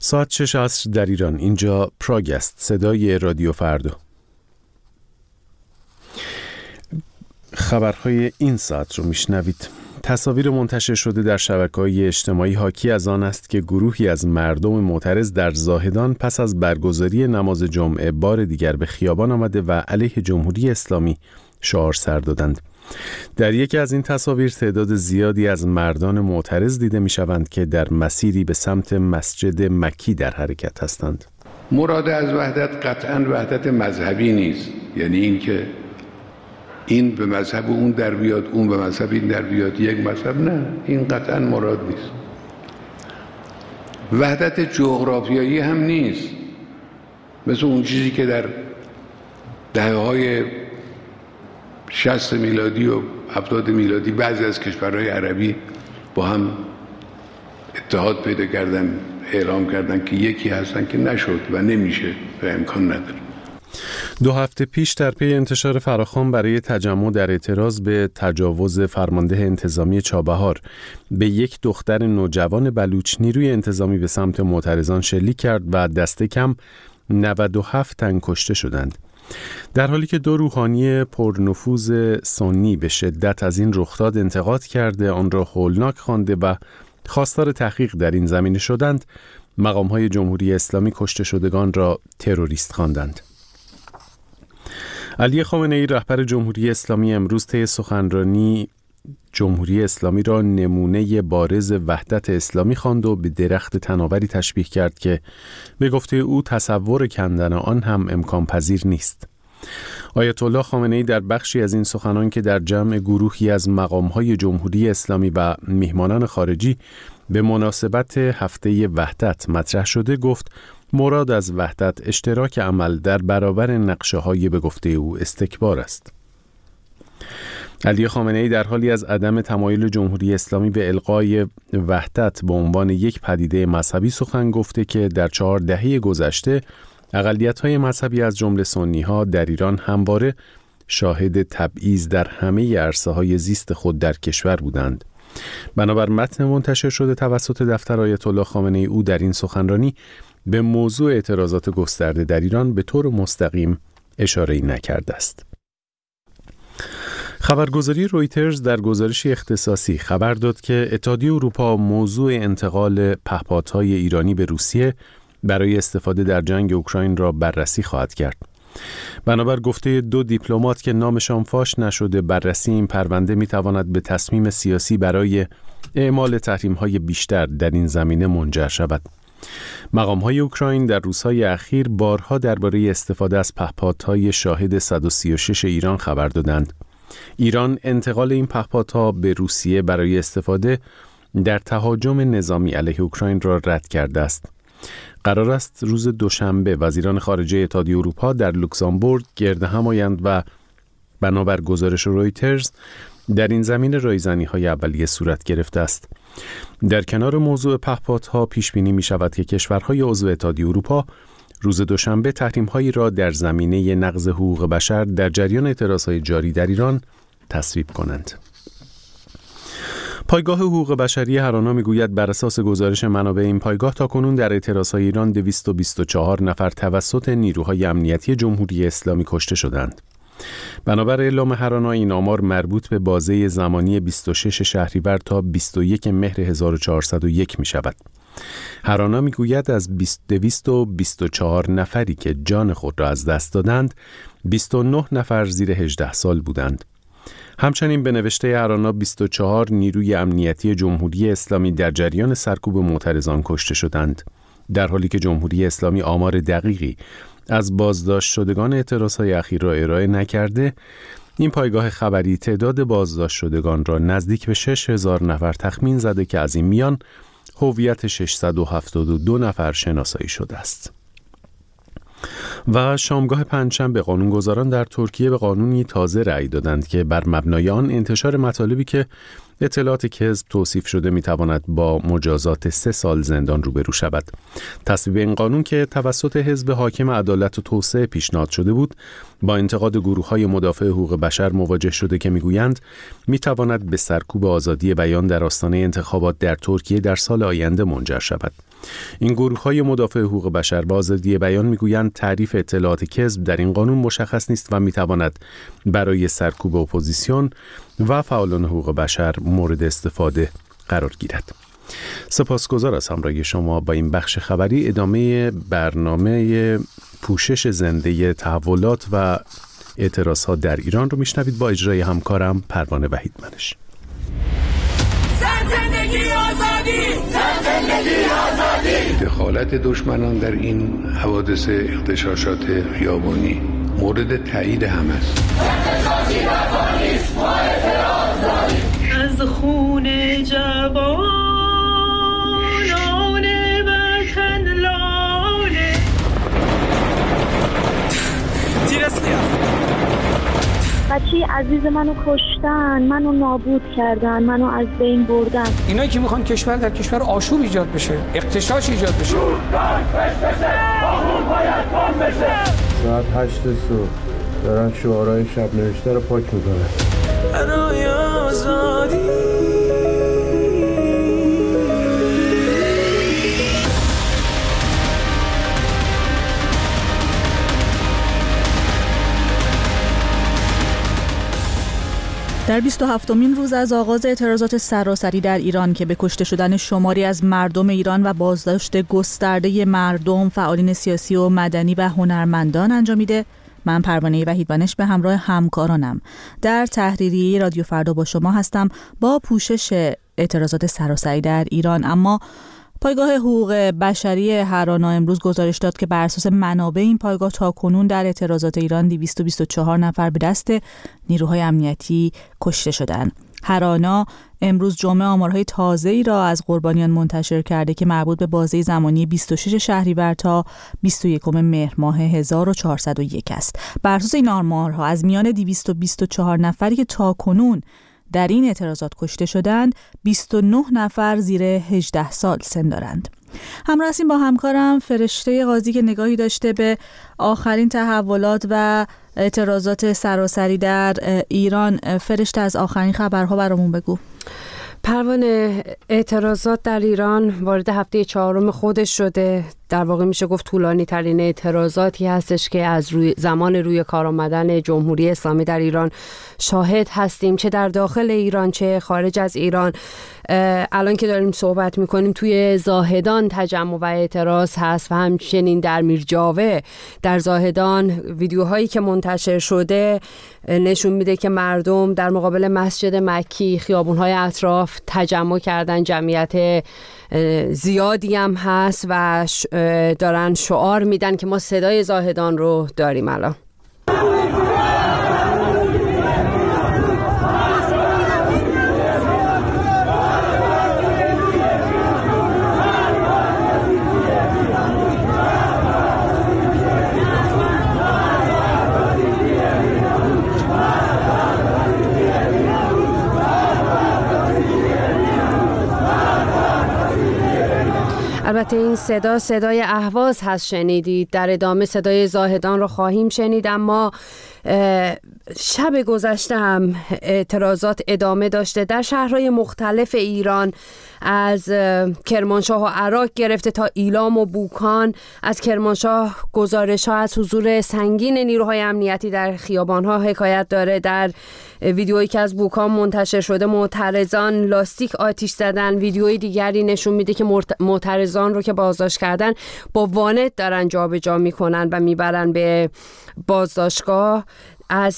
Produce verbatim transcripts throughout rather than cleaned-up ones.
ساعت شش عصر در ایران. اینجا پراگ است، صدای رادیو فردا. خبرهای این ساعت رو میشنوید. تصاویر منتشر شده در شبکه‌های اجتماعی حاکی از آن است که گروهی از مردم معترض در زاهدان پس از برگزاری نماز جمعه بار دیگر به خیابان آمده و علیه جمهوری اسلامی شعار سر دادند. در یکی از این تصاویر تعداد زیادی از مردان معترض دیده می‌شوند که در مسیری به سمت مسجد مکی در حرکت هستند. مراد از وحدت قطعاً وحدت مذهبی نیست، یعنی این که این به مذهب اون در بیاد، اون به مذهب این در بیاد، یک مذهب، نه، این قطعاً مراد نیست. وحدت جغرافیایی هم نیست، مثل اون چیزی که در دهه‌های شصت میلادی و هفتاد میلادی بعضی از کشورهای عربی با هم اتحاد پیدا کردن، اعلام کردن که یکی هستن، که نشد و نمیشه و امکان نداره. دو هفته پیش در پی انتشار فراخوان برای تجمع در اعتراض به تجاوز فرمانده انتظامی چابهار به یک دختر نوجوان بلوچ، نیروی انتظامی به سمت معترضان شلیک کرد و دست کم نود و هفت تن کشته شدند. در حالی که دو روحانی پرنفوذ سنی به شدت از این رخداد انتقاد کرده، آن را هولناک خوانده و خواستار تحقیق در این زمینه شدند، مقام‌های جمهوری اسلامی کشته شدگان را تروریست خواندند. علی خامنه‌ای رهبر جمهوری اسلامی امروز طی سخنرانی جمهوری اسلامی را نمونه بارز وحدت اسلامی خواند و به درخت تناوری تشبیه کرد که به گفته او تصور کندن آن هم امکان پذیر نیست. آیت الله خامنه‌ای در بخشی از این سخنان که در جمع گروهی از مقام‌های جمهوری اسلامی و میهمانان خارجی به مناسبت هفته وحدت مطرح شده گفت مراد از وحدت اشتراک عمل در برابر نقشه‌های به گفته او استکبار است. علی خامنه‌ای در حالی از عدم تمایل جمهوری اسلامی به الغای وحدت به عنوان یک پدیده مذهبی سخن گفته که در چهار دهه گذشته اقلیت‌های مذهبی از جمله سنی‌ها در ایران همواره شاهد تبعیض در همه عرصه‌های زیست خود در کشور بودند. بنابر متن منتشر شده توسط دفتر آیت الله خامنه‌ای، او در این سخنرانی به موضوع اعتراضات گسترده در ایران به طور مستقیم اشاره‌ای نکرده است. خبرگزاری رویترز در گزارشی اختصاصی خبر داد که اتحادیه اروپا موضوع انتقال پهپادهای ایرانی به روسیه برای استفاده در جنگ اوکراین را بررسی خواهد کرد. بنابر گفته دو دیپلمات که نامشان فاش نشده، بررسی این پرونده می‌تواند به تصمیم سیاسی برای اعمال تحریم‌های بیشتر در این زمینه منجر شود. مقام‌های اوکراین در روزهای اخیر بارها درباره استفاده از پهپادهای شاهد صد و سی و شش ایران خبر دادند. ایران انتقال این پهپادها به روسیه برای استفاده در تهاجم نظامی علیه اوکراین را رد کرده است. قرار است روز دوشنبه وزیران خارجه اتحادیه اروپا در لوکزامبورگ گرد هم آیند و بنابر گزارش رویترز در این زمینه رایزنی‌های اولیه صورت گرفته است. در کنار موضوع پهپادها پیش بینی می شود که کشورهای عضو اتحادیه اروپا روز دوشنبه تحریم‌هایی را در زمینه نقض حقوق بشر در جریان اعتراضهای جاری در ایران تصویب کنند. پایگاه حقوق بشری هرانا میگوید بر اساس گزارش منابع این پایگاه تاکنون در اعتراضهای ایران دویست و بیست و چهار نفر توسط نیروهای امنیتی جمهوری اسلامی کشته شدند. بنابر اعلام هرانا این آمار مربوط به بازه زمانی بیست و شش شهریور تا بیست و یک مهر هزار و چهارصد و یک می شود. هرانا میگوید از دویست و بیست و چهار نفری که جان خود را از دست دادند، بیست و نه نفر زیر هجده سال بودند. همچنین به نوشته هرانا بیست و چهار نیروی امنیتی جمهوری اسلامی در جریان سرکوب معترضان کشته شدند، در حالی که جمهوری اسلامی آمار دقیقی از بازداشت شدگان اعتراضهای اخیر را ارائه نکرده. این پایگاه خبری تعداد بازداشت شدگان را نزدیک به شش هزار نفر تخمین زده که از این میان هویت ششصد و هفتاد و دو نفر شناسایی شده است. و شامگاه پنجشنبه قانونگذاران در ترکیه به قانونی تازه رأی دادند که بر مبنای آن انتشار مطالبی که اطلاعات کذب توصیف شده میتواند با مجازات سه سال زندان روبرو شود. تصویب این قانون که توسط حزب حاکم عدالت و توسعه پیشنهاد شده بود، با انتقاد گروه‌های مدافع حقوق بشر مواجه شده که میگویند میتواند به سرکوب آزادی بیان در آستانه انتخابات در ترکیه در سال آینده منجر شود. این گروه‌های مدافع حقوق بشر با آزادی بیان میگویند تعریف اطلاعات کذب در این قانون مشخص نیست و میتواند برای سرکوب اپوزیسیون و فعالان حقوق بشر مورد استفاده قرار گیرد. سپاسگزار از همراهی شما با این بخش خبری. ادامه برنامه پوشش زنده تحولات و اعتراضات در ایران رو میشنوید با اجرای همکارم پروانه وحیدمنش. زندگی آزادی، زندگی آزادی. دخالت دشمنان در این حوادث اغتشاشات خیابانی مورد تایید همه است. اغتشاشی نکنیست، ما اعتراض داریم. از خون جوانان وطن لاله تیرسلیا بچه عزیز منو کشتن، منو نابود کردن، منو از بین بردن. اینایی که میخوان کشور در کشور آشوب ایجاد بشه، اغتشاش ایجاد بشه. ساعت هشت صبح دارن شعارهای شب نوشته رو پاک میکنن. برای آزادی. در بیست و هفتمین روز از آغاز اعتراضات سراسری در ایران که به کشته شدن شماری از مردم ایران و بازداشت گسترده مردم، فعالین سیاسی و مدنی و هنرمندان انجامیده، من پروانه وحیدمنش به همراه همکارانم در تحریریه رادیو فردا با شما هستم با پوشش اعتراضات سراسری در ایران. اما پایگاه حقوق بشری هرانا امروز گزارش داد که بر اساس منابع این پایگاه تاکنون در اعتراضات ایران دویست و بیست و چهار نفر به دست نیروهای امنیتی کشته شدند. هرانا امروز جمعه آمارهای تازه‌ای را از قربانیان منتشر کرده که مربوط به بازه زمانی بیست و شش شهریور تا بیست و یکم مهر ماه هزار و چهارصد و یک است. بر اساس این آمارها از میان دویست و بیست و چهار نفری که تاکنون در این اعتراضات کشته شدند، بیست و نه نفر زیر هجده سال سن دارند. همراه هستیم با همکارم فرشته قاضی که نگاهی داشته به آخرین تحولات و اعتراضات سراسری در ایران. فرشته، از آخرین خبرها برامون بگو. پروانه، اعتراضات در ایران وارد هفته چهارم خودش شده. در واقع میشه گفت طولانی ترین اعتراضاتی هستش که از روی زمان روی کار آمدن جمهوری اسلامی در ایران شاهد هستیم، چه در داخل ایران چه خارج از ایران. الان که داریم صحبت میکنیم توی زاهدان تجمع و اعتراض هست و همچنین در میرجاوه. در زاهدان ویدیوهایی که منتشر شده نشون میده که مردم در مقابل مسجد مکی، خیابونهای اطراف تجمع کردن، جمعیت زیادی هم هست و دارن شعار میدن که ما صدای زاهدان رو داریم. الان البته این صدا صدای اهواز هست، شنیدید. در ادامه صدای زاهدان رو خواهیم شنید. اما شب گذشته هم اعتراضات ادامه داشته در شهرهای مختلف ایران، از کرمانشاه و عراق گرفته تا ایلام و بوکان. از کرمانشاه گزارش ها از حضور سنگین نیروهای امنیتی در خیابان ها حکایت داره. در ویدیویی که از بوکان منتشر شده معترضان لاستیک آتیش زدن. ویدیوی دیگری نشون میده که معترضان رو که بازداشت کردن با وانت دارن جابجا میکنن و میبرن به بازداشتگاه. از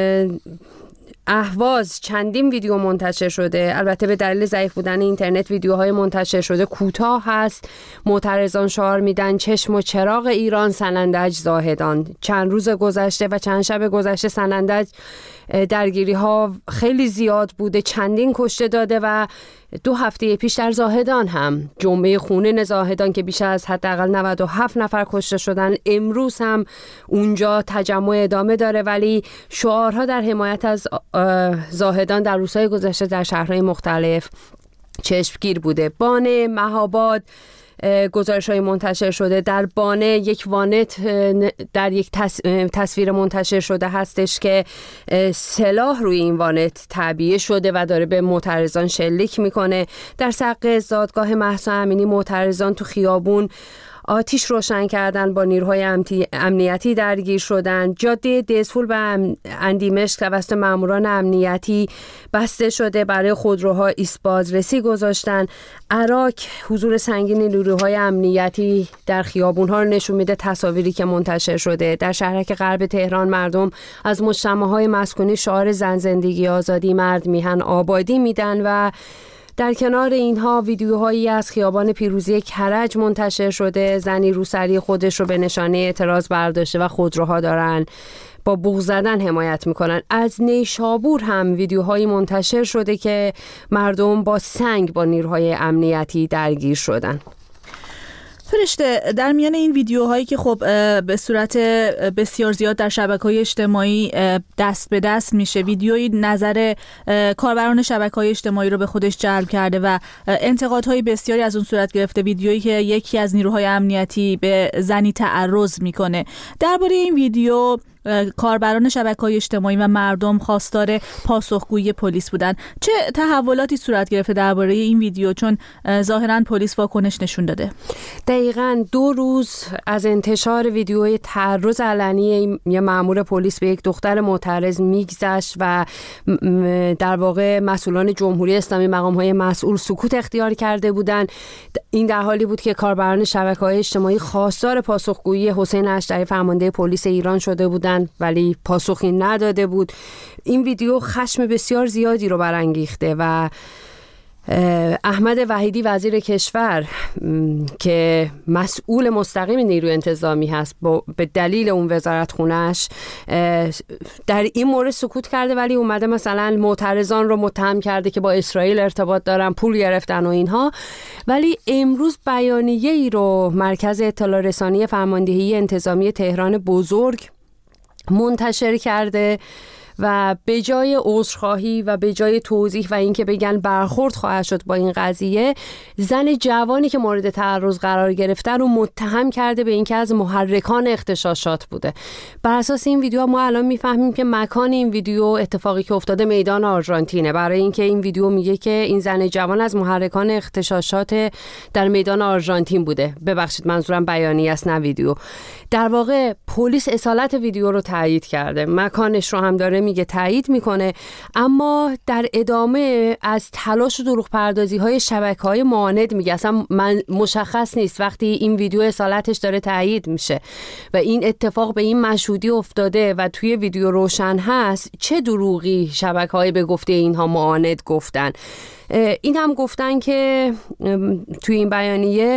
اهواز چندین ویدیو منتشر شده. البته به دلیل ضعیف بودن اینترنت ویدیوهای منتشر شده کوتاه هست. معترضان شعار میدن چشم و چراغ ایران، سنندج، زاهدان. چند روز گذشته و چند شب گذشته سنندج درگیری ها خیلی زیاد بوده، چندین کشته داده و دو هفته پیش در زاهدان هم جمعه خونین زاهدان که بیش از حداقل نود و هفت نفر کشته شدن، امروز هم اونجا تجمع ادامه داره، ولی شعارها در حمایت از زاهدان در روزهای گذشته در شهرهای مختلف چشمگیر بوده. بانه، مهاباد گزارش های منتشر شده. در بانه یک وانت در یک تصویر منتشر شده هستش که سلاح روی این وانت تعبیه شده و داره به معترضان شلیک میکنه. در سقه زادگاه مهسا امینی معترضان تو خیابون آتیش روشن کردن، با نیروهای امنیتی درگیر شدن. جاده دزفول به اندیمشک توسط ماموران امنیتی بسته شده، برای خودروها ایست بازرسی گذاشتن. عراق حضور سنگین نیروهای امنیتی در خیابون‌ها رو نشون میده، تصاویری که منتشر شده. در شهرک غرب تهران مردم از مجتمع‌های مسکونی شعار زن زندگی آزادی مرد میهن آبادی میدن و در کنار اینها ویدیوهایی از خیابان پیروزی کرج منتشر شده. زنی روسری خودش رو به نشانه اعتراض برداشته و خودروها دارن با بوق زدن حمایت میکنن. از نیشابور هم ویدیوهایی منتشر شده که مردم با سنگ با نیروهای امنیتی درگیر شدن. فرشته، در میان این ویدیوهایی که خب به صورت بسیار زیاد در شبکه‌های اجتماعی دست به دست میشه، ویدیویی نظر کاربران شبکه‌های اجتماعی رو به خودش جلب کرده و انتقادهای بسیاری از اون صورت گرفته. ویدیویی که یکی از نیروهای امنیتی به زنی تعرض میکنه. درباره این ویدیو کاربران شبکه‌های اجتماعی و مردم خواستار پاسخگویی پلیس بودن. چه تحولاتی صورت گرفته درباره این ویدیو؟ چون ظاهراً پلیس واکنش نشون داده. دقیقاً دو روز از انتشار ویدیوی تعرض علنی یه مأمور پلیس به یک دختر معترض میگذشت و در واقع مسئولان جمهوری اسلامی، مقام‌های مسئول سکوت اختیار کرده بودند. این در حالی بود که کاربران شبکه‌های اجتماعی خواستار پاسخگویی حسین اشتری فرمانده پلیس ایران شده بودند، ولی پاسخی نداده بود. این ویدیو خشم بسیار زیادی رو برانگیخته و احمد وحیدی وزیر کشور که مسئول مستقیم نیروی انتظامی هست به دلیل اون وزارت خونش در این مورد سکوت کرده، ولی اومده مثلا معترضان رو متهم کرده که با اسرائیل ارتباط دارن، پول گرفتن و اینها. ولی امروز بیانیه ای رو مرکز اطلاع رسانی فرماندهی انتظامی تهران بزرگ منتشر کرده و به جای عذرخواهی و به جای توضیح و اینکه بگن برخورد خواهد شد با این قضیه، زن جوانی که مورد تعرض قرار گرفته رو متهم کرده به اینکه از محرکان اغتشاشات بوده. بر اساس این ویدیو ما الان میفهمیم که مکان این ویدیو، اتفاقی که افتاده میدان آرژانتینه، برای اینکه این ویدیو میگه که این زن جوان از محرکان اغتشاشات در میدان آرژانتین بوده. ببخشید منظورم بیانیه است نه ویدیو. در واقع پلیس اصالت ویدیو رو تایید کرده، مکانش رو هم داره میگه تایید میکنه، اما در ادامه از تلاش و دروغ پردازی های شبکه‌های معاند میگه. اصلا من مشخص نیست وقتی این ویدیو اصالتش داره تایید میشه و این اتفاق به این مشهودی افتاده و توی ویدیو روشن هست، چه دروغی شبکه‌های به گفته اینها معاند گفتن. این هم گفتن که توی این بیانیه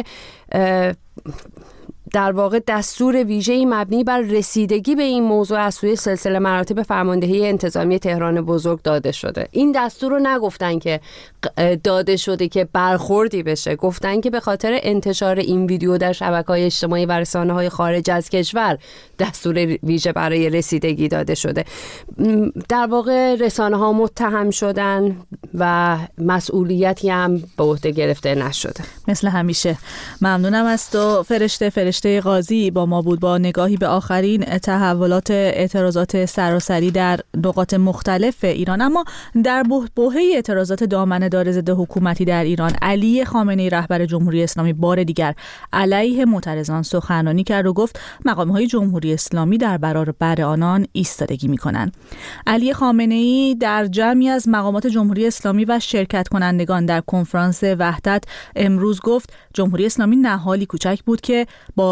در واقع دستور ویژه‌ای مبنی بر رسیدگی به این موضوع از سوی سلسله مراتب فرماندهی انتظامی تهران بزرگ داده شده. این دستور رو نگفتن که داده شده که برخوردی بشه، گفتن که به خاطر انتشار این ویدیو در شبکه‌های اجتماعی و رسانه‌های خارج از کشور دستور ویژه برای رسیدگی داده شده. در واقع رسانه‌ها متهم شدن و مسئولیتی هم به عهده گرفته نشده. مثل همیشه ممنونم از تو فرشته. فرشته قاضی با ما بود با نگاهی به آخرین تحولات اعتراضات سراسری در نقاط مختلف ایران. اما در بحبوحه اعتراضات دامنه‌دار ضد حکومتی در ایران، علی خامنه‌ای رهبر جمهوری اسلامی بار دیگر علیه معترضان سخنرانی کرد و گفت مقام‌های جمهوری اسلامی در برابر آنان ایستادگی می‌کنند. علی خامنه‌ای در جمعی از مقامات جمهوری اسلامی و شرکت کنندگان در کنفرانس وحدت امروز گفت جمهوری اسلامی نهالی کوچک بود که با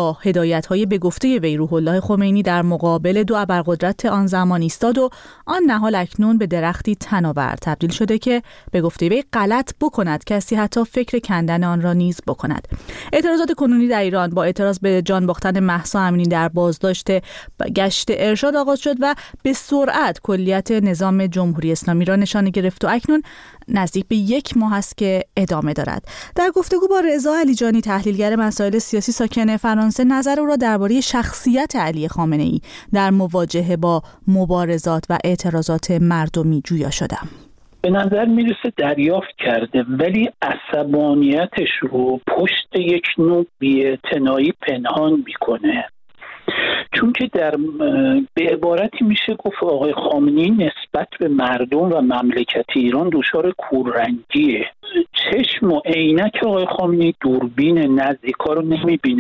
با هدایت‌های به گفته وی روح الله خمینی در مقابل دو ابرقدرت آن زمان ایستاد و آن نهال اکنون به درختی تناور تبدیل شده که به گفته وی غلط بکند کسی حتی فکر کندن آن را نیز بکند. اعتراضات کنونی در ایران با اعتراض به جان باختن مهسا امینی در بازداشت گشت ارشاد آغاز شد و به سرعت کلیت نظام جمهوری اسلامی را نشانه گرفت و اکنون نزدیک به یک ماه است که ادامه دارد. در گفتگو با رضا علیجانی تحلیلگر مسائل سیاسی ساکن فرانسه نظر او را درباره شخصیت علی خامنه‌ای در مواجهه با مبارزات و اعتراضات مردمی جویا شدم. به نظر میرسه دریافت کرده ولی عصبانیتش رو پشت یک نوع بی‌اعتنایی پنهان میکنه، چون که در به عبارتی میشه گفت آقای خامنه‌ای نسبت به مردم و مملکت ایران دچار کوررنگیه. چشم و عینک آقای خامنه‌ای دوربین نزدیکا رو نمیبینه،